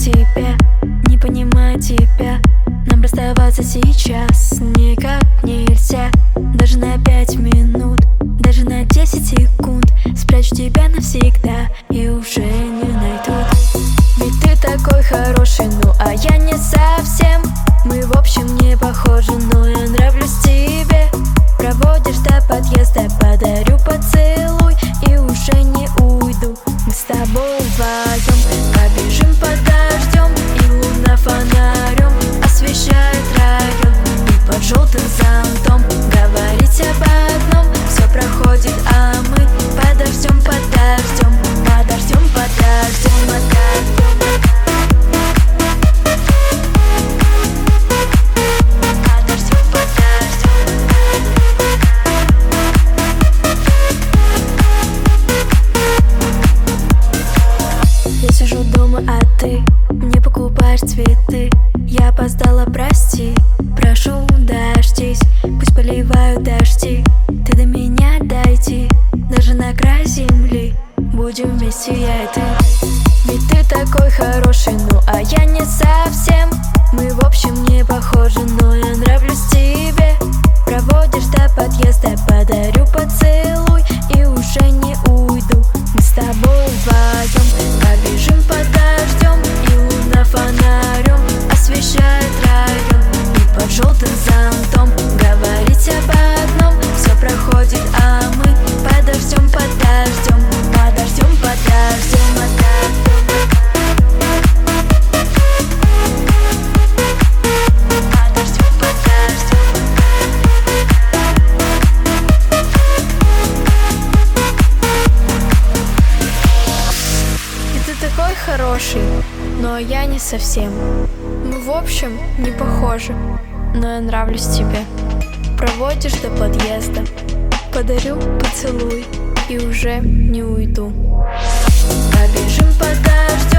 тебя, не понимаю тебя. Нам расставаться сейчас никак нельзя. Даже на 5 минут, даже на 10 секунд. Спрячу тебя навсегда и уже не найдут. Ведь ты такой хороший, ну а я не совсем. Мы в общем не похожи, но я нравлюсь тебе. Проводишь до подъезда, подарю поцелуй и уже не уйду. Мы с тобой вдвоем побежим под дождем, и луна фонарем освещает район. И под желтым зонтом говорить об одном. Все проходит, а мы подождем, подождем, подождем, подождем, подождем. Я сижу дома, а ты мне покупаешь цветы. Я опоздала, прости, прошу, дождись. Пусть поливают дожди, ты до меня дойти. Даже на край земли будем вместе, я и ты. Ведь ты такой хороший, ну а я не совсем. Мы в общем не похожи, но я нравлюсь тебе. Проводишь до подъезда, подарю поцелуй и уже не уйду. Мы с тобой вдвоем побежим под дождем, и луна фонарем освещает район. И под желтым зонтом говорить об одном. Все проходит, а мы подождем, подождем, подождем, подождем, подождем. Такой хороший, но я не совсем. Мы в общем не похожи, но я нравлюсь тебе. Проводишь до подъезда, подарю поцелуй и уже не уйду. Побежим под дождем.